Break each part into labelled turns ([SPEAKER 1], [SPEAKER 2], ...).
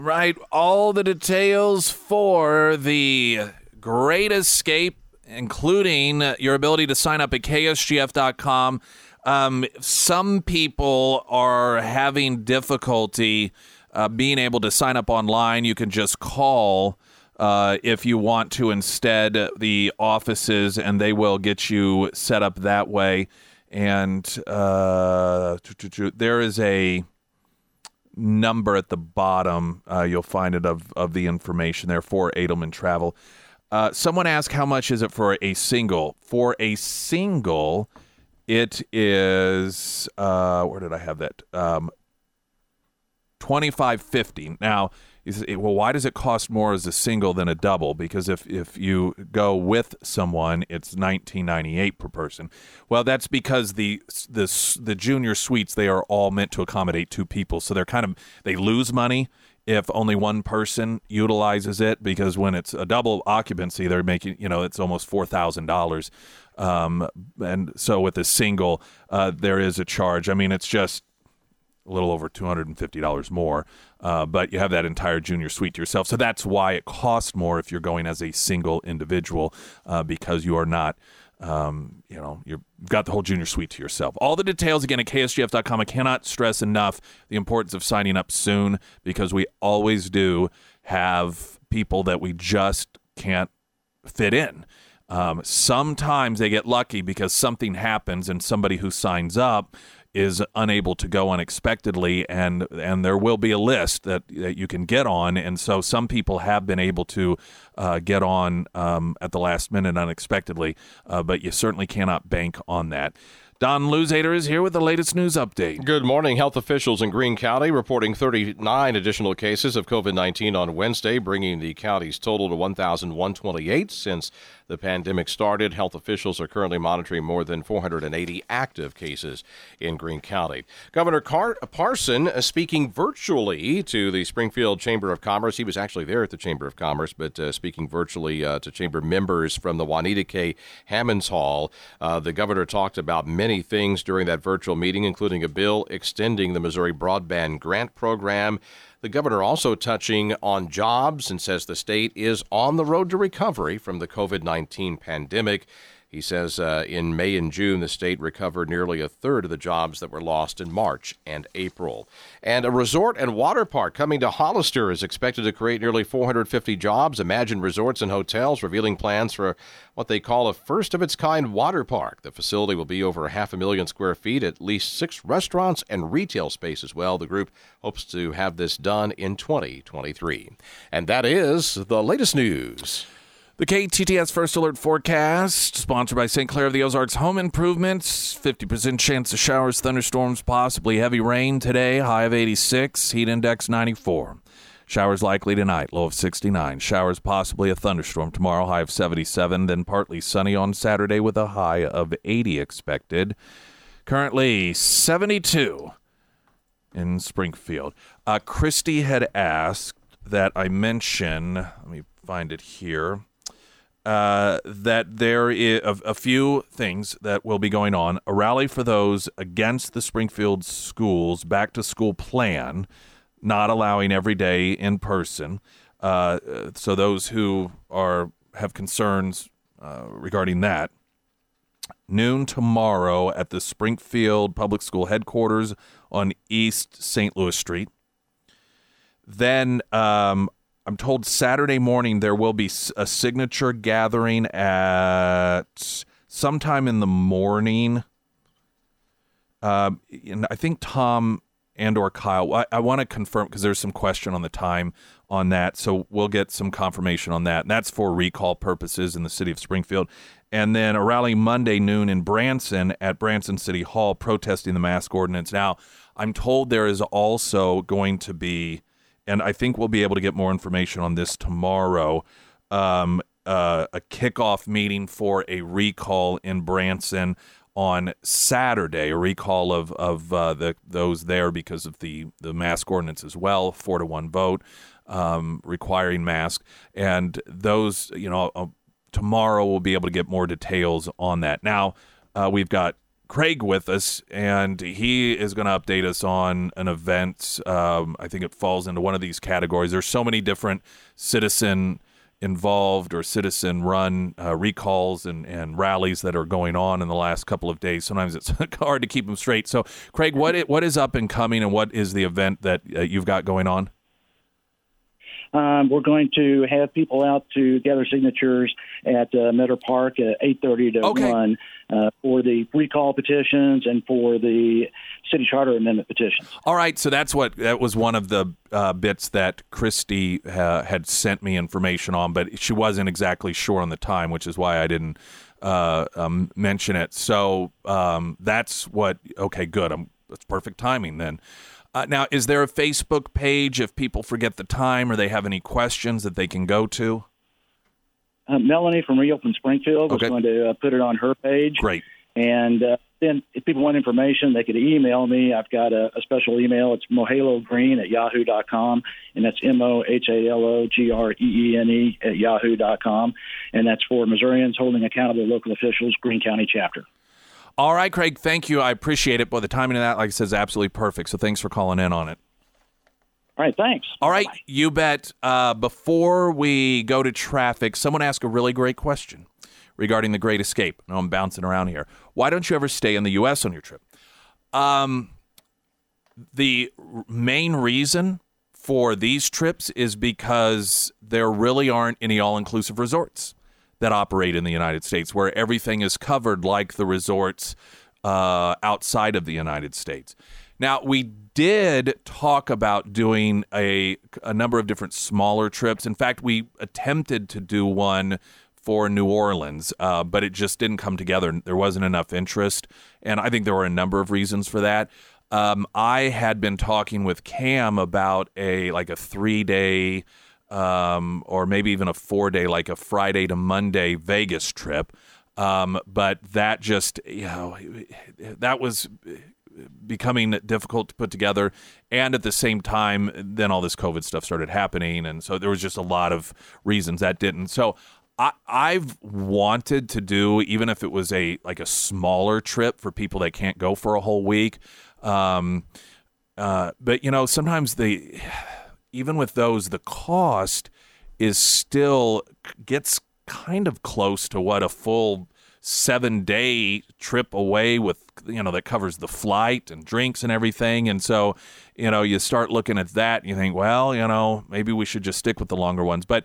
[SPEAKER 1] Right, all the details for the Great Escape, including your ability to sign up at ksgf.com. Some people are having difficulty being able to sign up online. You can just call if you want to instead the offices, and they will get you set up that way. And there is a number at the bottom. You'll find it of the information there for Edelman Travel. Someone asked, how much is it for a single? For a single, it is where did I have that? $25.50. Now, you say, well, why does it cost more as a single than a double? Because if you go with someone, it's $19.98 per person. Well, that's because the junior suites, they are all meant to accommodate two people, so they lose money if only one person utilizes it, because when it's a double occupancy, they're making, it's almost $4,000. And so with a single, there is a charge. I mean, it's just a little over $250 more, but you have that entire junior suite to yourself. So that's why it costs more if you're going as a single individual, because you are not, you've got the whole junior suite to yourself. All the details, again, at ksgf.com. I cannot stress enough the importance of signing up soon, because we always do have people that we just can't fit in. Sometimes they get lucky because something happens and somebody who signs up is unable to go unexpectedly, and there will be a list that you can get on, and so some people have been able to get on at the last minute unexpectedly, but you certainly cannot bank on that. Don Luzader is here with the latest news update.
[SPEAKER 2] Good morning. Health officials in Greene County reporting 39 additional cases of COVID-19 on Wednesday, bringing the county's total to 1,128 since the pandemic started. Health officials are currently monitoring more than 480 active cases in Greene County. Governor Parson speaking virtually to the Springfield Chamber of Commerce. He was actually there at the Chamber of Commerce, but speaking virtually to chamber members from the Juanita K. Hammonds Hall. The governor talked about many things during that virtual meeting, including a bill extending the Missouri Broadband Grant Program. The governor also touching on jobs and says the state is on the road to recovery from the COVID-19 pandemic. He says in May and June, the state recovered nearly a third of the jobs that were lost in March and April. And a resort and water park coming to Hollister is expected to create nearly 450 jobs. Imagine Resorts and Hotels revealing plans for what they call a first-of-its-kind water park. The facility will be over 500,000 square feet, at least 6 restaurants and retail space as well. The group hopes to have this done in 2023. And that is the latest news.
[SPEAKER 1] The KTTS First Alert Forecast, sponsored by St. Clair of the Ozarks Home Improvements. 50% chance of showers, thunderstorms, possibly heavy rain today. High of 86, heat index 94. Showers likely tonight, low of 69. Showers, possibly a thunderstorm tomorrow, high of 77. Then partly sunny on Saturday with a high of 80 expected. Currently 72 in Springfield. Christy had asked that I mention, let me find it here, that there is a few things that will be going on. A rally for those against the Springfield schools back-to-school plan, not allowing every day in person. So those who have concerns regarding that, noon tomorrow at the Springfield Public School headquarters on East St. Louis Street. Then I'm told Saturday morning there will be a signature gathering at sometime in the morning. And I think Tom and or Kyle, I want to confirm because there's some question on the time on that. So we'll get some confirmation on that. And that's for recall purposes in the city of Springfield. And then a rally Monday noon in Branson at Branson City Hall protesting the mask ordinance. Now, I'm told there is also going to be, and I think we'll be able to get more information on this tomorrow, a kickoff meeting for a recall in Branson on Saturday, a recall of those there because of the mask ordinance as well, 4-1 vote requiring mask. And those, tomorrow we'll be able to get more details on that. Now, we've got Craig with us, and he is going to update us on an event. I think it falls into one of these categories. There's so many different citizen-involved or citizen-run recalls and rallies that are going on in the last couple of days. Sometimes it's hard to keep them straight. So, Craig, what is up and coming, and what is the event that you've got going on?
[SPEAKER 3] We're going to have people out to gather signatures at Meadow Park at 8:30 to 1 for the recall petitions and for the city charter amendment petitions.
[SPEAKER 1] All right, so that was one of the bits that Christy had sent me information on, but she wasn't exactly sure on the time, which is why I didn't mention it. So that's what. Okay, good. That's perfect timing then. Now, is there a Facebook page if people forget the time or they have any questions that they can go to?
[SPEAKER 3] Melanie from Reopen Springfield was going to put it on her page.
[SPEAKER 1] Great.
[SPEAKER 3] And then if people want information, they could email me. I've got a special email. It's mohalogreen@yahoo.com, and that's MOHALOGREENE@yahoo.com. And that's for Missourians holding accountable local officials, Greene County chapter.
[SPEAKER 1] All right, Craig, thank you. I appreciate it. But the timing of that, like I said, is absolutely perfect. So thanks for calling in on it.
[SPEAKER 3] All right, thanks.
[SPEAKER 1] All right,
[SPEAKER 3] Bye-bye.
[SPEAKER 1] You bet. Before we go to traffic, someone asked a really great question regarding the Great Escape. I know I'm bouncing around here. Why don't you ever stay in the U.S. on your trip? The main reason for these trips is because there really aren't any all-inclusive resorts that operate in the United States, where everything is covered like the resorts outside of the United States. Now, we did talk about doing a number of different smaller trips. In fact, we attempted to do one for New Orleans, but it just didn't come together. There wasn't enough interest, and I think there were a number of reasons for that. I had been talking with Cam about a 3-day or maybe even a 4-day, like a Friday to Monday Vegas trip. But that just, that was becoming difficult to put together. And at the same time, then all this COVID stuff started happening. And so there was just a lot of reasons that didn't. So I've wanted to do, even if it was a smaller trip for people that can't go for a whole week. But, sometimes even with those, the cost is still gets kind of close to what a full 7-day trip away with, that covers the flight and drinks and everything. And so, you start looking at that and you think, well, maybe we should just stick with the longer ones. But,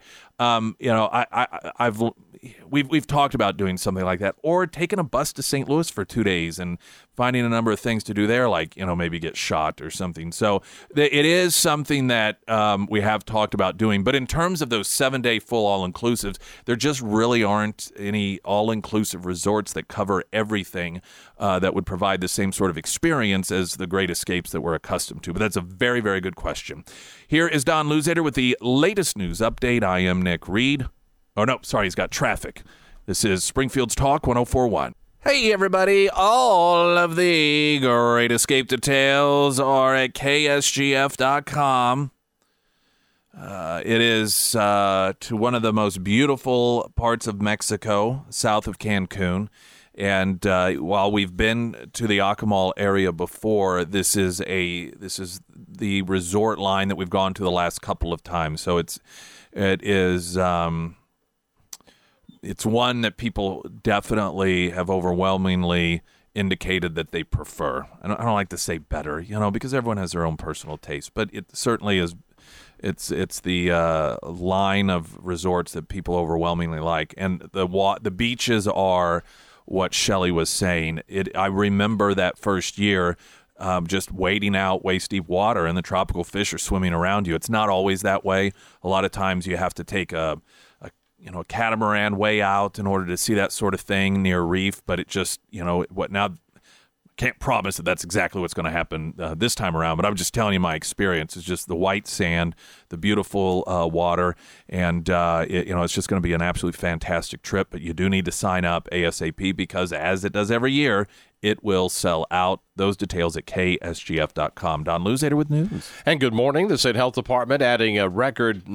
[SPEAKER 1] we've talked about doing something like that, or taking a bus to St. Louis for 2 days and finding a number of things to do there, like, maybe get shot or something. So it is something that we have talked about doing. But in terms of those 7-day full all-inclusives, there just really aren't any all-inclusive resorts that cover everything that would provide the same sort of experience as the Great Escapes that we're accustomed to. But that's a very, very good question. Here is Don Luzader with the latest news update. I am Nick Reed. Oh, no, sorry, he's got traffic. This is Springfield's Talk 104.1. Hey, everybody. All of the Great Escape details are at ksgf.com. It is to one of the most beautiful parts of Mexico, south of Cancun. And while we've been to the Akumal area before, this is the resort line that we've gone to the last couple of times. So it is it's one that people definitely have overwhelmingly indicated that they prefer. I don't like to say better, because everyone has their own personal taste, but it certainly is. It's the line of resorts that people overwhelmingly like, and the beaches are what Shelley was saying. I remember that first year, just wading out waist-deep water, and the tropical fish are swimming around you. It's not always that way. A lot of times you have to take a catamaran way out in order to see that sort of thing near a reef. But it just, can't promise that that's exactly what's going to happen this time around, but I'm just telling you my experience. It's just the white sand, the beautiful water, and it's just going to be an absolutely fantastic trip. But you do need to sign up ASAP, because as it does every year, it will sell out Those details at ksgf.com. Don Luzader with news.
[SPEAKER 2] And good morning. The State Health Department adding a record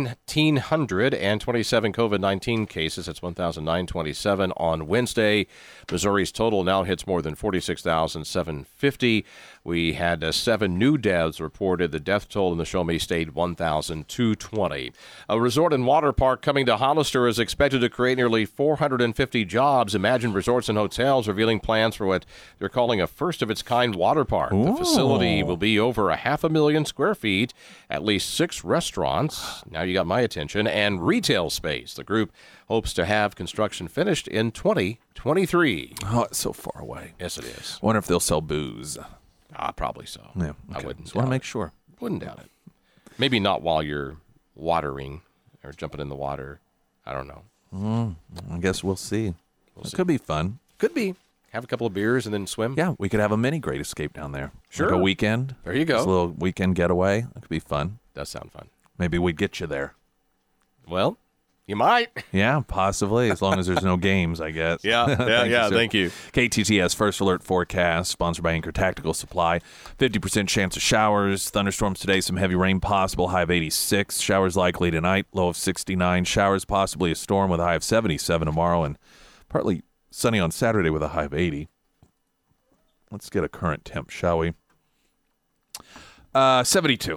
[SPEAKER 2] 1,927 COVID-19 cases. That's 1,927 on Wednesday. Missouri's total now hits more than 46,750. We had 7 new deaths reported. The death toll in the Show-Me stayed 1,220. A resort and water park coming to Hollister is expected to create nearly 450 jobs. Imagine Resorts and Hotels revealing plans for what they're calling a first-of-its-kind water park. Ooh. The facility will be over 500,000 square feet, at least 6 restaurants, now you got my attention, and retail space. The group hopes to have construction finished in 2023.
[SPEAKER 1] Oh, it's so far away.
[SPEAKER 2] Yes, it is.
[SPEAKER 1] I wonder if they'll sell booze.
[SPEAKER 2] Probably so.
[SPEAKER 1] Yeah, okay.
[SPEAKER 2] I wouldn't.
[SPEAKER 1] Just want to make sure.
[SPEAKER 2] Wouldn't doubt it. Maybe not while you're watering or jumping in the water. I don't know.
[SPEAKER 1] I guess we'll see. It could be fun.
[SPEAKER 2] Could be. Have a couple of beers and then swim.
[SPEAKER 1] Yeah, we could have a mini Great Escape down there.
[SPEAKER 2] Sure.
[SPEAKER 1] Like a weekend.
[SPEAKER 2] There you go.
[SPEAKER 1] Just a little weekend getaway. That could be fun.
[SPEAKER 2] Does sound fun.
[SPEAKER 1] Maybe we'd get you there.
[SPEAKER 2] Well, you might.
[SPEAKER 1] Yeah, possibly, as long as there's no games, I guess.
[SPEAKER 2] Yeah. Thank you.
[SPEAKER 1] KTTS First Alert Forecast, sponsored by Anchor Tactical Supply. 50% chance of showers. Thunderstorms today, some heavy rain possible, high of 86. Showers likely tonight, low of 69. Showers, possibly a storm with a high of 77 tomorrow, and partly sunny on Saturday with a high of 80. Let's get a current temp, shall we? 72.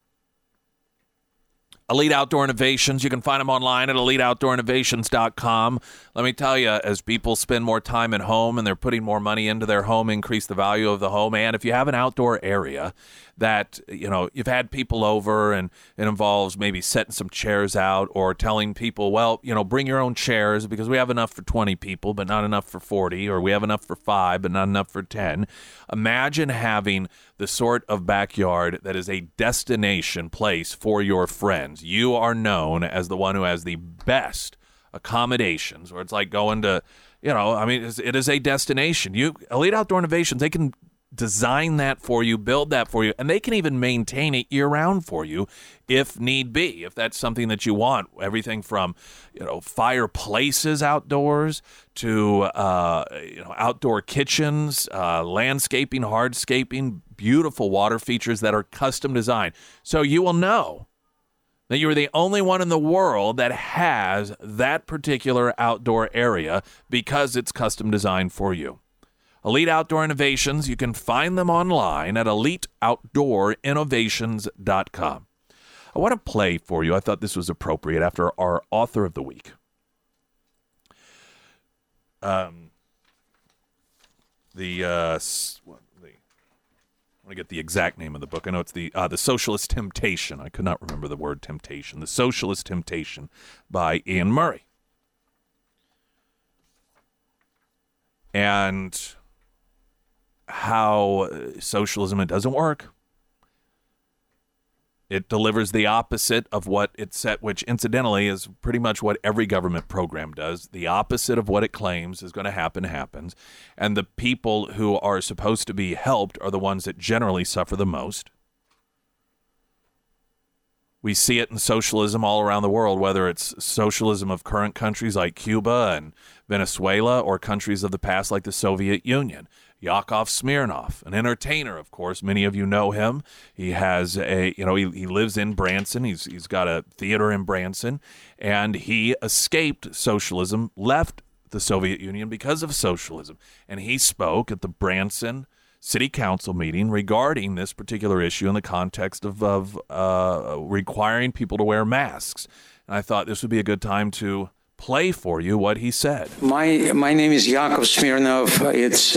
[SPEAKER 1] Elite Outdoor Innovations. You can find them online at eliteoutdoorinnovations.com. Let me tell you, as people spend more time at home and they're putting more money into their home, increase the value of the home. And if you have an outdoor area that, you've had people over and it involves maybe setting some chairs out or telling people, well, bring your own chairs because we have enough for 20 people, but not enough for 40, or we have enough for 5, but not enough for 10. Imagine having the sort of backyard that is a destination place for your friends. You are known as the one who has the best accommodations, where it's like going to, it is a destination. Elite Outdoor Innovations, they can design that for you, build that for you, and they can even maintain it year-round for you if need be, if that's something that you want. Everything from, fireplaces outdoors to, outdoor kitchens, landscaping, hardscaping, beautiful water features that are custom designed. So you will know that you're the only one in the world that has that particular outdoor area because it's custom designed for you. Elite Outdoor Innovations, you can find them online at eliteoutdoorinnovations.com. I want to play for you. I thought this was appropriate after our Author of the Week. I want to get the exact name of the book. I know it's the Socialist Temptation. I could not remember the word temptation. The Socialist Temptation by Ian Murray. And how socialism, it doesn't work. It delivers the opposite of what it set, which incidentally is pretty much what every government program does. The opposite of what it claims is going to happen happens. And the people who are supposed to be helped are the ones that generally suffer the most. We see it in socialism all around the world, whether it's socialism of current countries like Cuba and Venezuela or countries of the past like the Soviet Union. Yakov Smirnoff, an entertainer, of course. Many of you know him. He has he lives in Branson. He's got a theater in Branson, and he escaped socialism, left the Soviet Union because of socialism. And he spoke at the Branson City Council meeting regarding this particular issue in the context of requiring people to wear masks. And I thought this would be a good time to play for you what he said.
[SPEAKER 4] My name is Yakov Smirnov. It's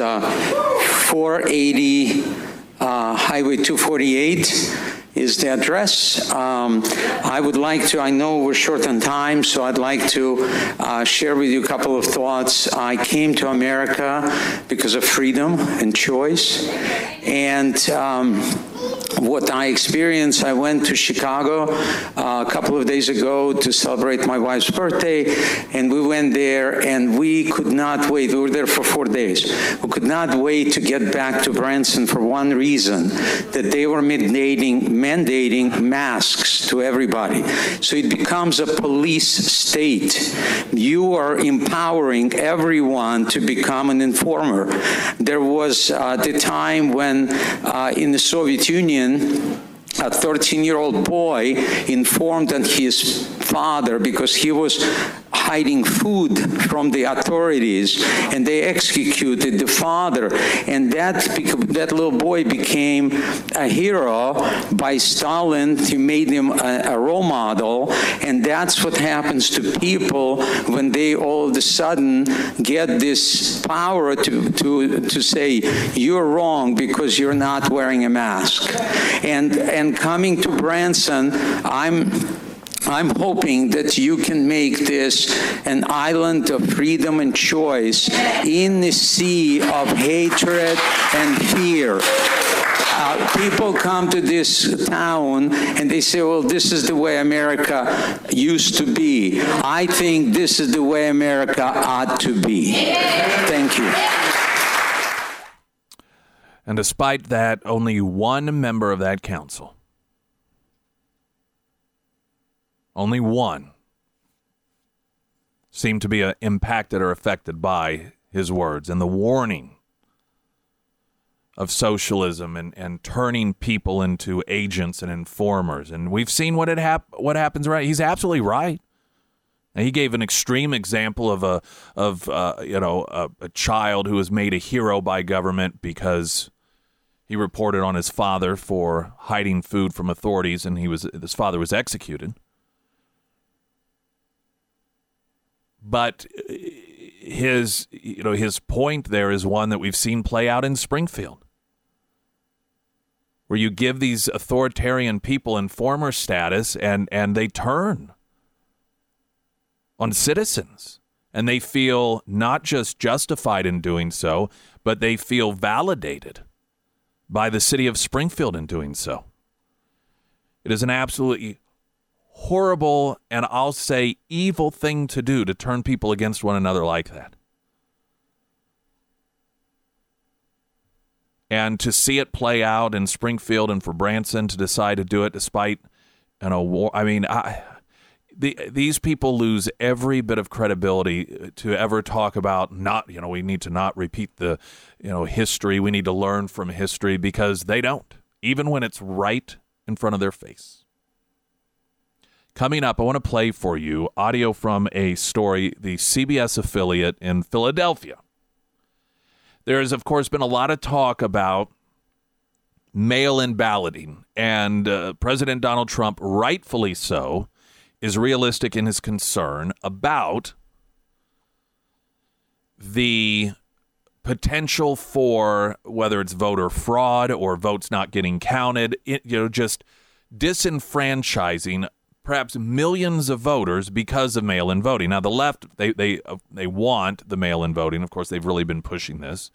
[SPEAKER 4] 480 Highway 248 is the address. I would like to, I know we're short on time, so I'd like to share with you a couple of thoughts. I came to America because of freedom and choice. And what I experienced. I went to Chicago a couple of days ago to celebrate my wife's birthday, and we went there, and we could not wait. We were there for 4 days. We could not wait to get back to Branson for one reason, that they were mandating masks to everybody. So it becomes a police state. You are empowering everyone to become an informer. There was the time when in the Soviet Union, a 13-year-old boy informed on his father because he was hiding food from the authorities, and they executed the father. And that little boy became a hero by Stalin. He made him a role model, and that's what happens to people when they all of a sudden get this power to say you're wrong because you're not wearing a mask. And coming to Branson, I'm hoping that you can make this an island of freedom and choice in the sea of hatred and fear. People come to this town and they say, well, this is the way America used to be. I think this is the way America ought to be. Thank you.
[SPEAKER 1] And despite that, only one member of that council, only one, seemed to be impacted or affected by his words and the warning of socialism and turning people into agents and informers. And we've seen what happens. Right? He's absolutely right. And he gave an extreme example of a child who was made a hero by government because he reported on his father for hiding food from authorities, and his father was executed. But his point there is one that we've seen play out in Springfield, where you give these authoritarian people informer status and they turn on citizens, and they feel not just justified in doing so, but they feel validated by the city of Springfield in doing so. It is an absolutely horrible and I'll say evil thing to do, to turn people against one another like that. And to see it play out in Springfield and for Branson to decide to do it despite war. I mean, these people lose every bit of credibility to ever talk about we need to not repeat the, history. We need to learn from history, because they don't, even when it's right in front of their face. Coming up, I want to play for you audio from a story, the CBS affiliate in Philadelphia. There has, of course, been a lot of talk about mail-in balloting, and President Donald Trump, rightfully so, is realistic in his concern about the potential for whether it's voter fraud or votes not getting counted, just disenfranchising perhaps millions of voters because of mail-in voting. Now, the left, they want the mail-in voting. Of course, they've really been pushing this.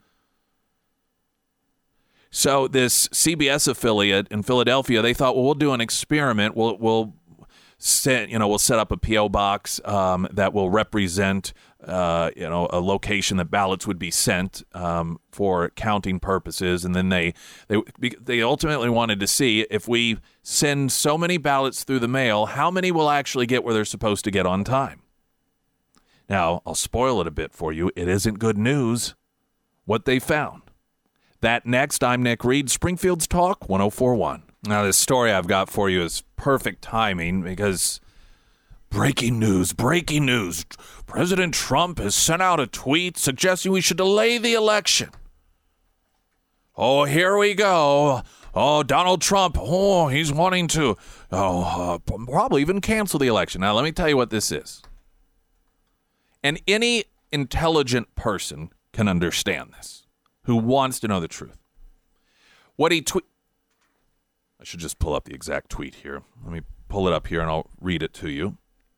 [SPEAKER 1] So this CBS affiliate in Philadelphia, they thought, well, we'll do an experiment. We'll set up a P.O. box that will represent a location that ballots would be sent for counting purposes. And then they ultimately wanted to see, if we send so many ballots through the mail, how many will actually get where they're supposed to get on time. Now, I'll spoil it a bit for you. It isn't good news what they found. That next. I'm Nick Reed, Springfield's Talk 104.1. Now, this story I've got for you is perfect timing, because breaking news. President Trump has sent out a tweet suggesting we should delay the election. Oh, here we go. Oh, Donald Trump. Oh, he's wanting to probably even cancel the election. Now, let me tell you what this is. And any intelligent person can understand this, who wants to know the truth. What he I should just pull up the exact tweet here. Let me pull it up here and I'll read it to you.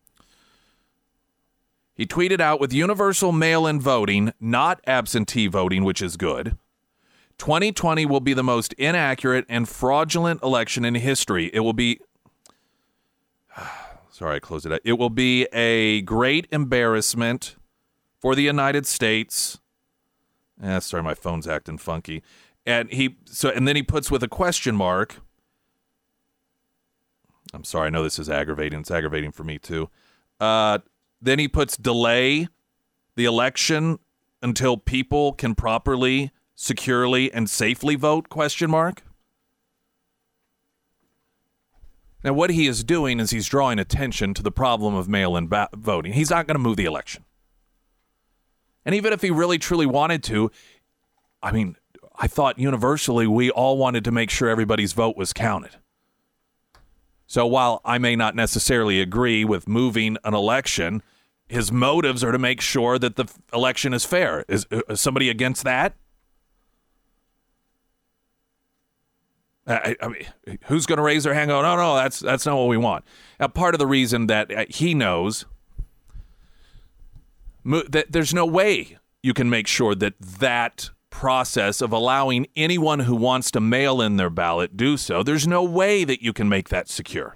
[SPEAKER 1] He tweeted out, with universal mail-in voting, not absentee voting, which is good, 2020 will be the most inaccurate and fraudulent election in history. It will be... Sorry, I closed it out. It will be a great embarrassment for the United States. Sorry, my phone's acting funky. And then he puts with a question mark. I'm sorry, I know this is aggravating. It's aggravating for me too. Then he puts delay the election until people can properly, securely, and safely vote, question mark. Now, what he is doing is he's drawing attention to the problem of mail-in voting. He's not going to move the election. And even if he really, truly wanted to, I mean, I thought universally we all wanted to make sure everybody's vote was counted. So while I may not necessarily agree with moving an election, his motives are to make sure that the election is fair. Is somebody against that? I mean, who's going to raise their hand and go, no, that's not what we want. Now, part of the reason that he knows that there's no way you can make sure that process of allowing anyone who wants to mail in their ballot do so, there's no way that you can make that secure.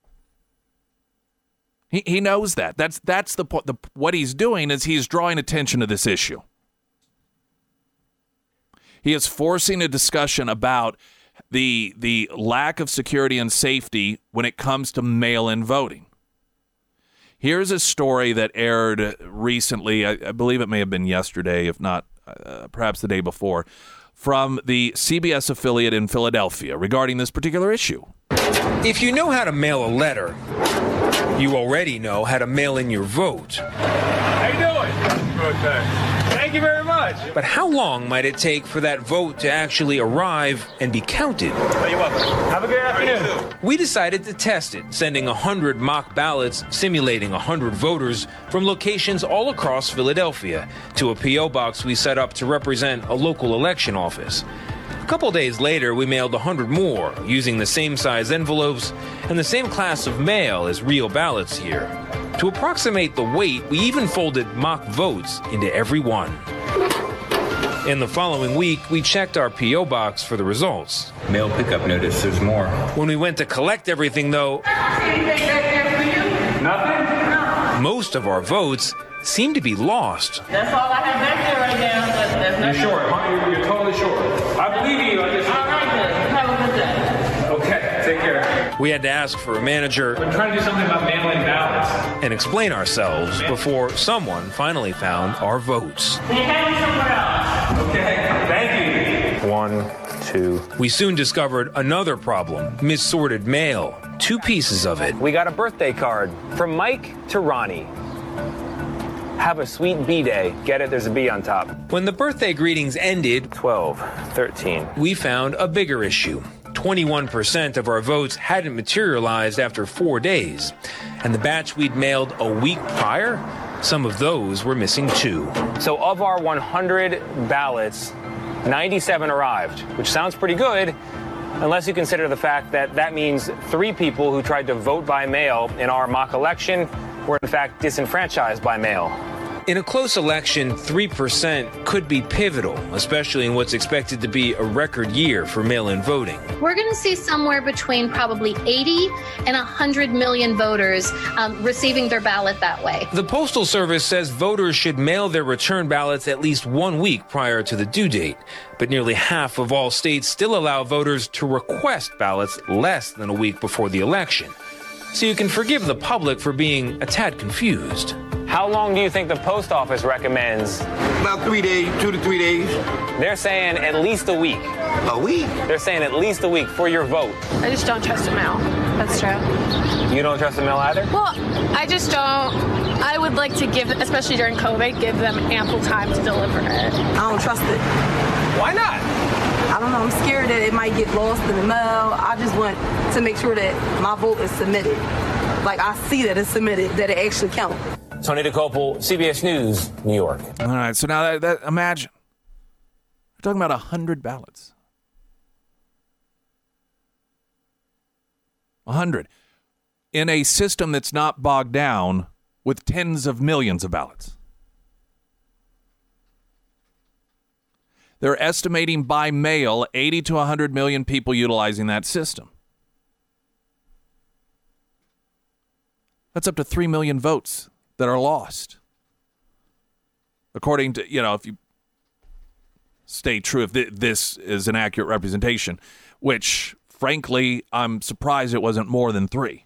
[SPEAKER 1] He knows that. That's the point. What he's doing is he's drawing attention to this issue. He is forcing a discussion about the lack of security and safety when it comes to mail-in voting. Here's a story that aired recently. I believe it may have been yesterday, if not perhaps the day before, from the CBS affiliate in Philadelphia regarding this particular issue.
[SPEAKER 5] If you know how to mail a letter, you already know how to mail in your vote.
[SPEAKER 6] How you doing? Okay. Thank you very much.
[SPEAKER 5] But how long might it take for that vote to actually arrive and be counted?
[SPEAKER 6] Oh, you're welcome. Have a good afternoon.
[SPEAKER 5] We decided to test it, sending 100 mock ballots simulating 100 voters from locations all across Philadelphia to a P.O. box we set up to represent a local election office. A couple days later, we mailed 100 more using the same size envelopes and the same class of mail as real ballots here. To approximate the weight, we even folded mock votes into every one. In the following week, we checked our P.O. box for the results.
[SPEAKER 7] Mail pickup notice, there's more.
[SPEAKER 5] When we went to collect everything, though,
[SPEAKER 6] Nothing?
[SPEAKER 5] most of our votes seemed to be lost.
[SPEAKER 8] That's all I have back there right now. But there's nothing.
[SPEAKER 6] You're short, huh? You're totally short. I believe you.
[SPEAKER 8] All right, good. Have a good day.
[SPEAKER 6] Okay, take care.
[SPEAKER 5] We had to ask for a manager
[SPEAKER 6] I'm trying to do something about mail-in ballots.
[SPEAKER 5] and explain ourselves before someone finally found our votes.
[SPEAKER 8] They have them somewhere else.
[SPEAKER 6] Okay, thank you.
[SPEAKER 7] 1, 2.
[SPEAKER 5] We soon discovered another problem, missorted mail. 2 pieces of it.
[SPEAKER 9] We got a birthday card from Mike to Ronnie. Have a sweet B-day. Get it? There's a B on top.
[SPEAKER 5] When the birthday greetings ended,
[SPEAKER 9] 12, 13.
[SPEAKER 5] we found a bigger issue. 21% of our votes hadn't materialized after 4 days. And the batch we'd mailed a week prior, some of those were missing too.
[SPEAKER 9] So of our 100 ballots, 97 arrived, which sounds pretty good, unless you consider the fact that that means 3 people who tried to vote by mail in our mock election were in fact disenfranchised by mail.
[SPEAKER 5] In a close election, 3% could be pivotal, especially in what's expected to be a record year for mail-in voting.
[SPEAKER 10] We're going to see somewhere between probably 80 and 100 million voters receiving their ballot that way.
[SPEAKER 5] The Postal Service says voters should mail their return ballots at least 1 week prior to the due date. But nearly half of all states still allow voters to request ballots less than a week before the election. So you can forgive the public for being a tad confused.
[SPEAKER 9] How long do you think the post office recommends?
[SPEAKER 11] About 3 days, 2 to 3 days.
[SPEAKER 9] They're saying at least a week.
[SPEAKER 11] A week?
[SPEAKER 9] They're saying at least a week for your vote.
[SPEAKER 12] I just don't trust the mail. That's true.
[SPEAKER 9] You don't trust the mail either?
[SPEAKER 12] Well, I just don't. I would like to give, especially during COVID, give them ample time to deliver it.
[SPEAKER 13] I don't trust it.
[SPEAKER 9] Why not?
[SPEAKER 13] I don't know. I'm scared that it might get lost in the mail. I just want to make sure that my vote is submitted. Like, I see that it's submitted, that it actually counts.
[SPEAKER 9] Tony DeCopel, CBS News, New York.
[SPEAKER 1] All right, so now that imagine. We're talking about 100 ballots. 100. In a system that's not bogged down with tens of millions of ballots. They're estimating by mail 80 to 100 million people utilizing that system. That's up to 3 million votes that are lost. According to, if you stay true, if this is an accurate representation, which, frankly, I'm surprised it wasn't more than 3.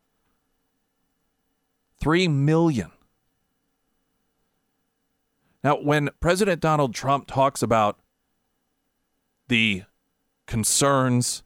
[SPEAKER 1] 3 million. Now, when President Donald Trump talks about the concerns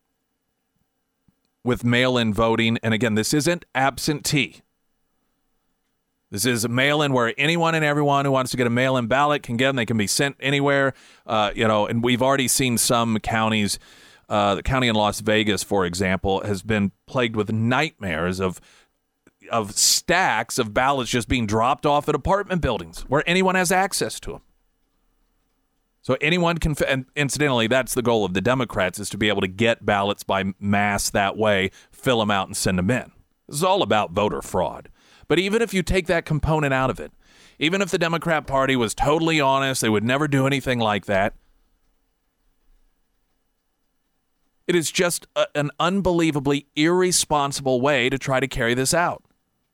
[SPEAKER 1] with mail-in voting, and again, this isn't absentee. This is a mail-in where anyone and everyone who wants to get a mail-in ballot can get them. They can be sent anywhere, and we've already seen some counties, the county in Las Vegas, for example, has been plagued with nightmares of stacks of ballots just being dropped off at apartment buildings where anyone has access to them. So anyone can, and incidentally, that's the goal of the Democrats, is to be able to get ballots by mass that way, fill them out, and send them in. This is all about voter fraud. But even if you take that component out of it, even if the Democrat Party was totally honest, they would never do anything like that, it is just an unbelievably irresponsible way to try to carry this out.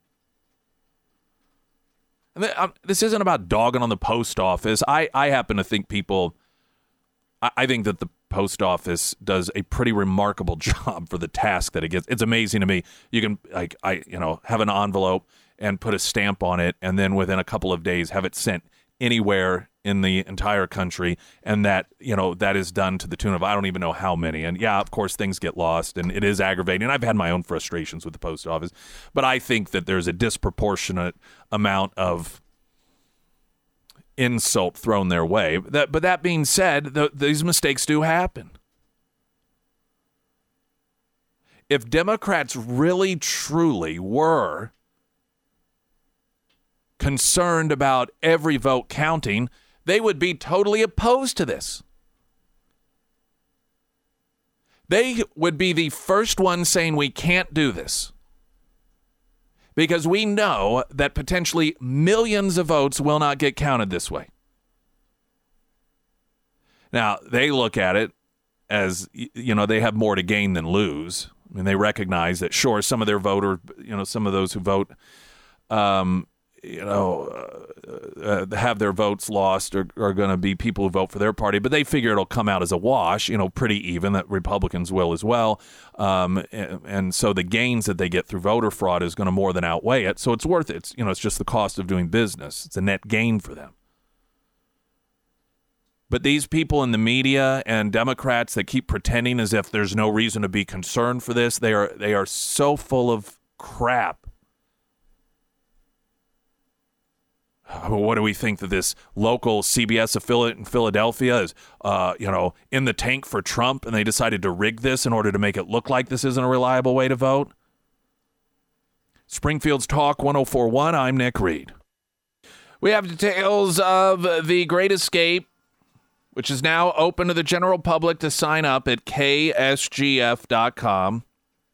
[SPEAKER 1] This isn't about dogging on the post office. I happen to think I think that the post office does a pretty remarkable job for the task that it gets. It's amazing to me. You can have an envelope and put a stamp on it, and then within a couple of days have it sent anywhere in the entire country, and that is done to the tune of I don't even know how many. And yeah, of course things get lost, and it is aggravating. And I've had my own frustrations with the post office, but I think that there's a disproportionate amount of insult thrown their way. But that being said, these mistakes do happen. If Democrats really truly were concerned about every vote counting, they would be totally opposed to this. They would be the first ones saying we can't do this, because we know that potentially millions of votes will not get counted this way. Now, they look at it as, they have more to gain than lose. I mean, they recognize that, sure, some of their voters, some of those who vote, have their votes lost are going to be people who vote for their party, but they figure it'll come out as a wash, pretty even, that Republicans will as well. And so the gains that they get through voter fraud is going to more than outweigh it. So it's worth it. It's just the cost of doing business. It's a net gain for them. But these people in the media and Democrats that keep pretending as if there's no reason to be concerned for this, they are so full of crap. What do we think that this local CBS affiliate in Philadelphia is, in the tank for Trump, and they decided to rig this in order to make it look like this isn't a reliable way to vote? Springfield's Talk 104.1, I'm Nick Reed. We have details of The Great Escape, which is now open to the general public to sign up at ksgf.com.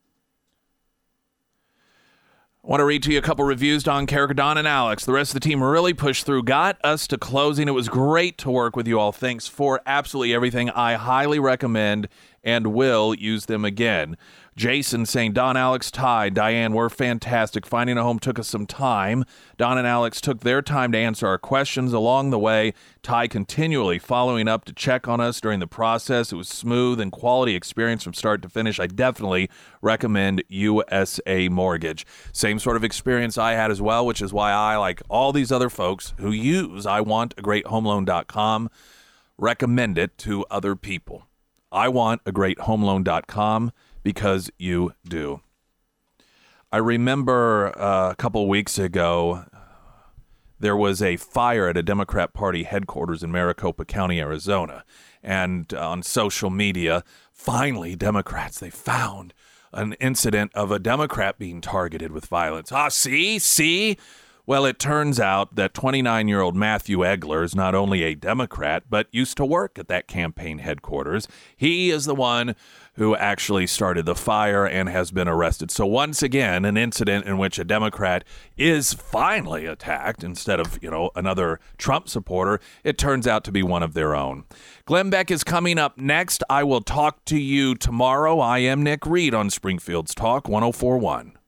[SPEAKER 1] I want to read to you a couple reviews. Don Carricker, Don and Alex. The rest of the team really pushed through, got us to closing. It was great to work with you all. Thanks for absolutely everything. I highly recommend and will use them again. Jason saying, Don, Alex, Ty, Diane, we're fantastic. Finding a home took us some time. Don and Alex took their time to answer our questions along the way. Ty continually following up to check on us during the process. It was smooth and quality experience from start to finish. I definitely recommend USA Mortgage. Same sort of experience I had as well, which is why I, like all these other folks who use iwantagreathomeloan.com, recommend it to other people. iwantagreathomeloan.com. Because you do. I remember a couple weeks ago, there was a fire at a Democrat Party headquarters in Maricopa County, Arizona. And on social media, finally, Democrats, they found an incident of a Democrat being targeted with violence. See? Well, it turns out that 29-year-old Matthew Egler is not only a Democrat, but used to work at that campaign headquarters. He is the one who actually started the fire and has been arrested. So once again, an incident in which a Democrat is finally attacked instead of, another Trump supporter. It turns out to be one of their own. Glenn Beck is coming up next. I will talk to you tomorrow. I am Nick Reed on Springfield's Talk 104.1.